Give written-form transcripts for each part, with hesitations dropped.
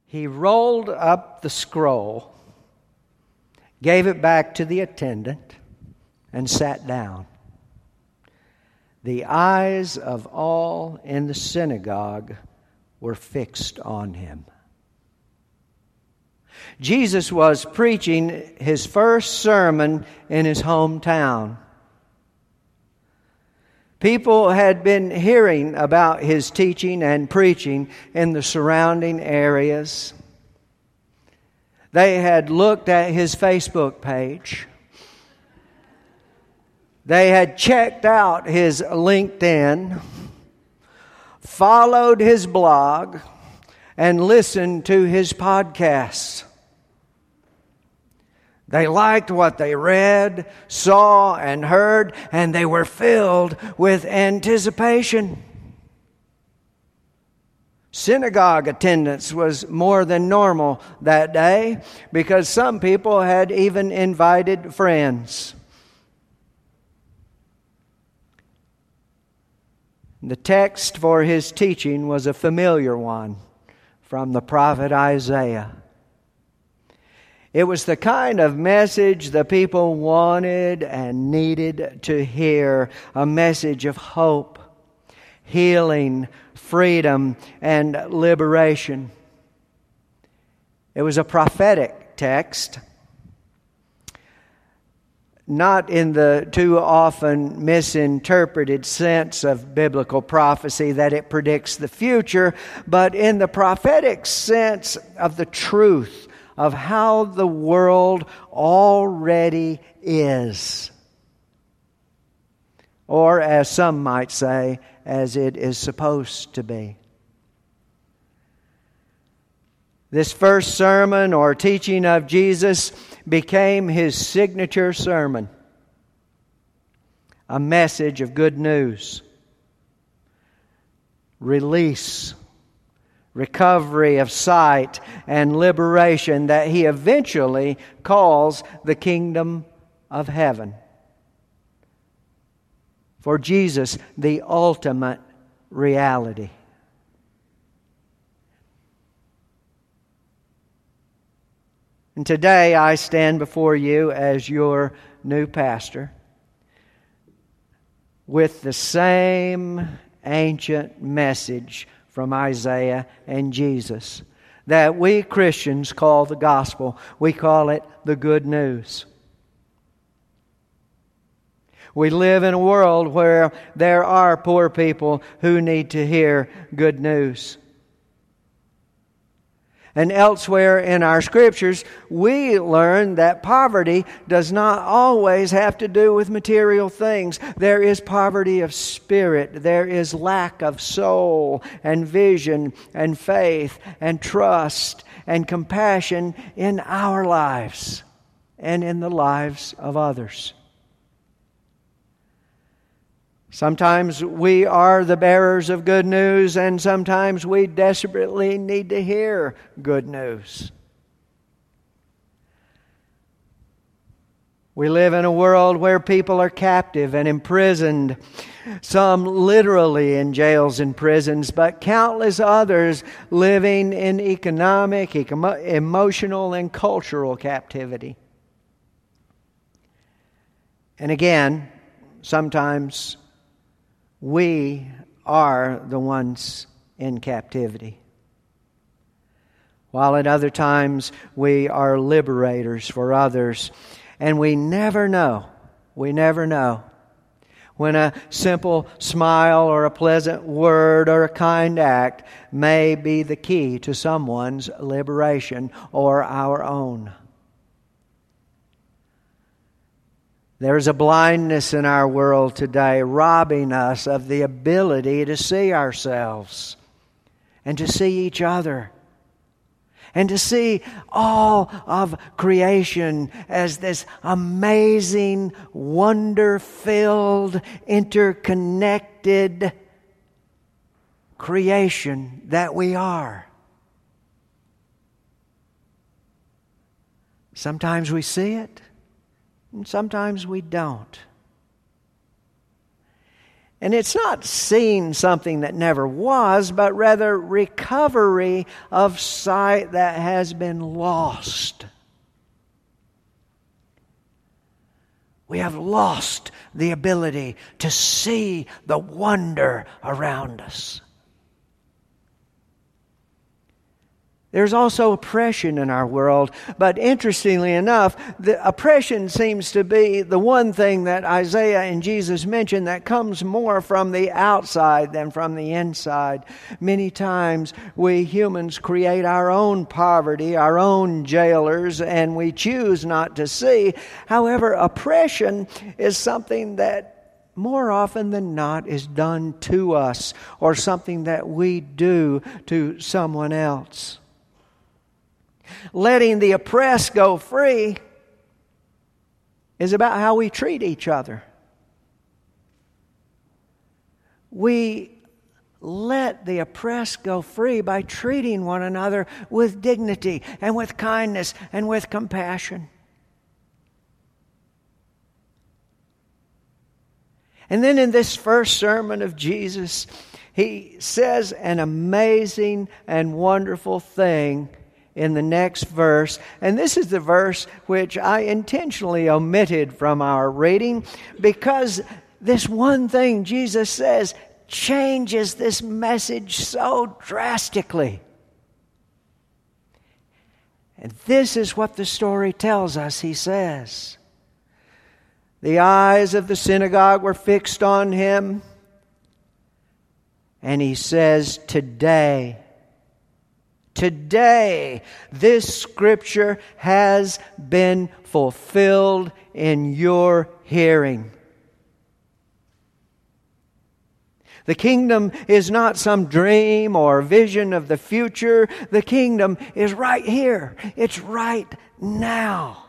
He rolled up the scroll, gave it back to the attendant, and sat down. The eyes of all in the synagogue were fixed on him. Jesus was preaching his first sermon in his hometown. People had been hearing about his teaching and preaching in the surrounding areas. They had looked at his Facebook page. They had checked out his LinkedIn, followed his blog, and listened to his podcasts. They liked what they read, saw, and heard, and they were filled with anticipation. Synagogue attendance was more than normal that day because some people had even invited friends. The text for his teaching was a familiar one from the prophet Isaiah. It was the kind of message the people wanted and needed to hear, a message of hope, healing, freedom, and liberation. It was a prophetic text, not in the too often misinterpreted sense of biblical prophecy that it predicts the future, but in the prophetic sense of the truth of how the world already is. Or, as some might say, as it is supposed to be. This first sermon or teaching of Jesus became his signature sermon, a message of good news, release, recovery of sight, and liberation that he eventually calls the kingdom of heaven. For Jesus, the ultimate reality. And today I stand before you as your new pastor with the same ancient message from Isaiah and Jesus that we Christians call the gospel. We call it the good news. We live in a world where there are poor people who need to hear good news. And elsewhere in our Scriptures, we learn that poverty does not always have to do with material things. There is poverty of spirit. There is lack of soul and vision and faith and trust and compassion in our lives and in the lives of others. Sometimes we are the bearers of good news, and sometimes we desperately need to hear good news. We live in a world where people are captive and imprisoned, some literally in jails and prisons, but countless others living in economic, emotional, and cultural captivity. And again, sometimes we are the ones in captivity, while at other times we are liberators for others. And we never know when a simple smile or a pleasant word or a kind act may be the key to someone's liberation or our own. There's a blindness in our world today robbing us of the ability to see ourselves and to see each other and to see all of creation as this amazing, wonder-filled, interconnected creation that we are. Sometimes we see it, and sometimes we don't. And it's not seeing something that never was, but rather recovery of sight that has been lost. We have lost the ability to see the wonder around us. There's also oppression in our world, but interestingly enough, the oppression seems to be the one thing that Isaiah and Jesus mention that comes more from the outside than from the inside. Many times we humans create our own poverty, our own jailers, and we choose not to see. However, oppression is something that more often than not is done to us, or something that we do to someone else. Letting the oppressed go free is about how we treat each other. We let the oppressed go free by treating one another with dignity and with kindness and with compassion. And then in this first sermon of Jesus, He says an amazing and wonderful thing in the next verse. And this is the verse which I intentionally omitted from our reading, because this one thing Jesus says changes this message so drastically. And this is what the story tells us. He says, the eyes of the synagogue were fixed on Him, and He says, Today, this Scripture has been fulfilled in your hearing. The kingdom is not some dream or vision of the future. The kingdom is right here. It's right now.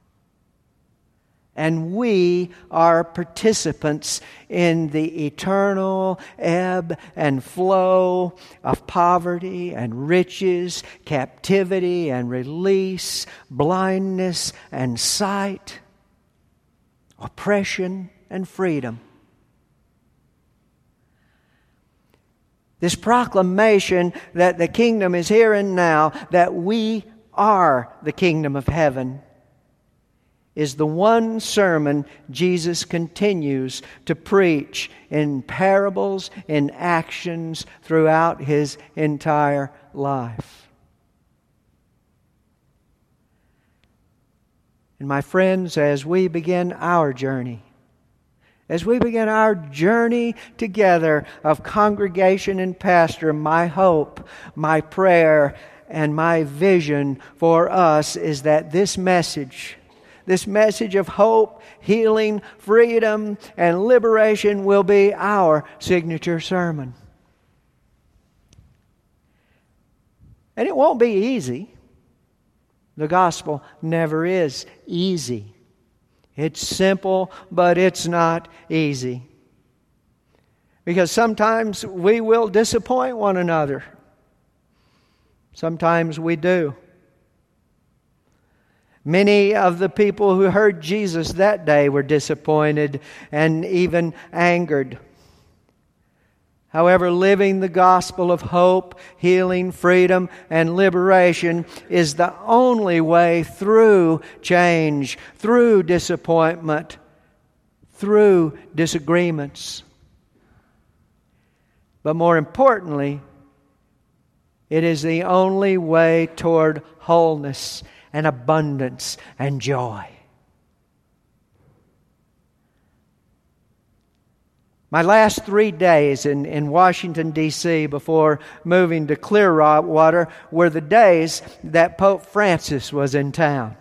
And we are participants in the eternal ebb and flow of poverty and riches, captivity and release, blindness and sight, oppression and freedom. This proclamation that the kingdom is here and now, that we are the kingdom of heaven, is the one sermon Jesus continues to preach in parables, in actions throughout His entire life. And my friends, as we begin our journey together of congregation and pastor, my hope, my prayer, and my vision for us is that this message of hope, healing, freedom, and liberation will be our signature sermon. And it won't be easy. The gospel never is easy. It's simple, but it's not easy. Because sometimes we will disappoint one another. Sometimes we do. Many of the people who heard Jesus that day were disappointed and even angered. However, living the gospel of hope, healing, freedom, and liberation is the only way through change, through disappointment, through disagreements. But more importantly, it is the only way toward wholeness and abundance and joy. My last 3 days in Washington, D.C. before moving to Clearwater were the days that Pope Francis was in town.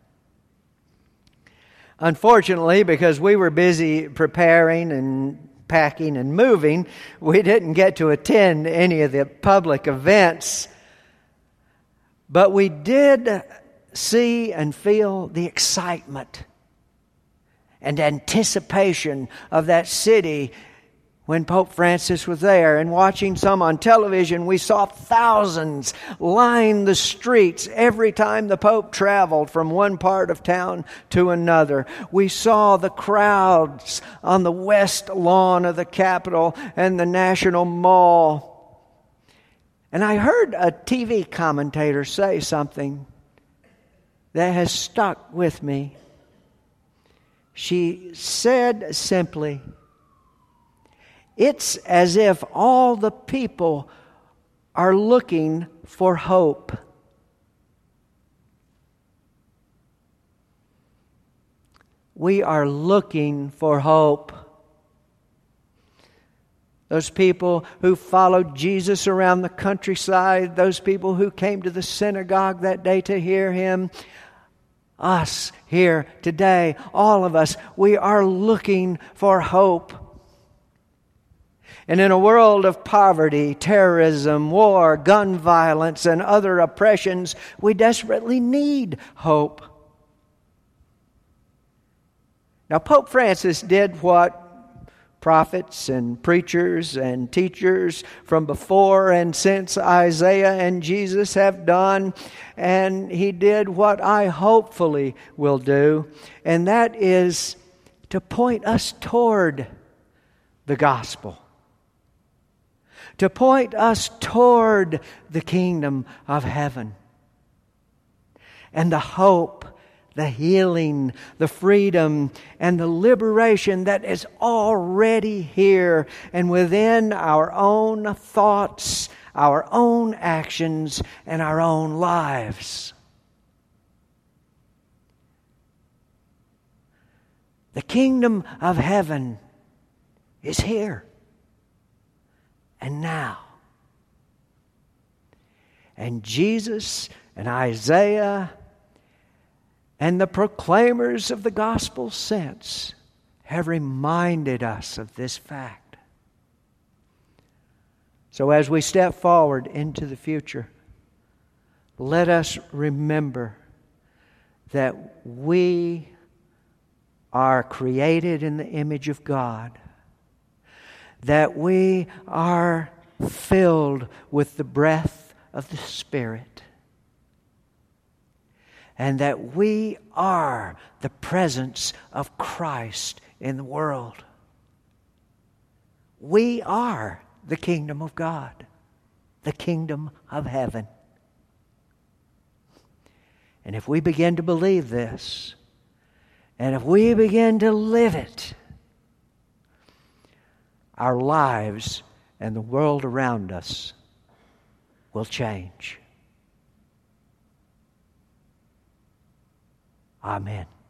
Unfortunately, because we were busy preparing and packing and moving, we didn't get to attend any of the public events. But we did see and feel the excitement and anticipation of that city When Pope Francis was there, and watching some on television, we saw thousands line the streets every time the Pope traveled from one part of town to another. We saw the crowds on the west lawn of the Capitol and the National Mall. And I heard a TV commentator say something that has stuck with me. She said simply, "It's as if all the people are looking for hope." We are looking for hope. Those people who followed Jesus around the countryside, those people who came to the synagogue that day to hear Him, us here today, all of us, we are looking for hope. And in a world of poverty, terrorism, war, gun violence, and other oppressions, we desperately need hope. Now, Pope Francis did what prophets and preachers and teachers from before and since Isaiah and Jesus have done, and he did what I hopefully will do, and that is to point us toward the gospel. To point us toward the kingdom of heaven. And the hope, the healing, the freedom, and the liberation that is already here and within our own thoughts, our own actions, and our own lives. The kingdom of heaven is here. And now. And Jesus and Isaiah and the proclaimers of the gospel since have reminded us of this fact. So as we step forward into the future, let us remember that we are created in the image of God. That we are filled with the breath of the Spirit. And that we are the presence of Christ in the world. We are the kingdom of God, the kingdom of heaven. And if we begin to believe this, and if we begin to live it, our lives and the world around us will change. Amen.